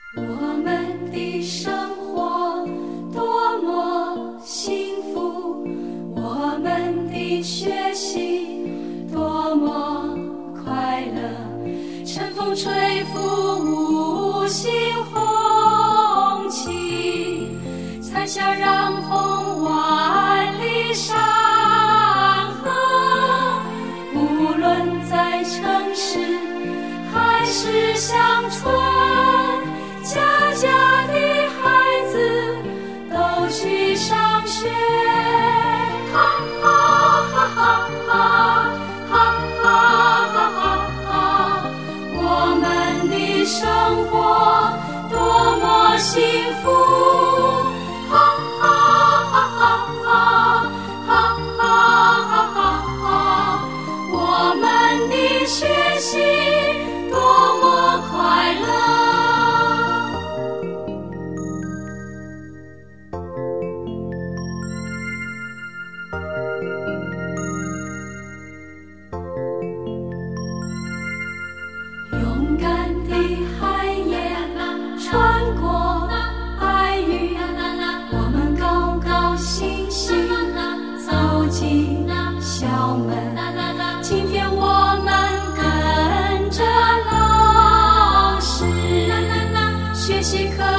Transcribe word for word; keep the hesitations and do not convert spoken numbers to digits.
我们的生活多么幸福，我们的学习多么快乐，乘风吹拂无形红旗，彩霞染红万里山河。无论在城市还是乡村，家家的孩子都去上学。哈哈哈哈哈哈哈哈哈，我们的生活多么幸福。哈哈哈哈哈哈哈哈哈，我们的学习多么快乐。勇敢的海燕穿过白云，我们高高兴兴走进校门。今天我们跟着老师学习课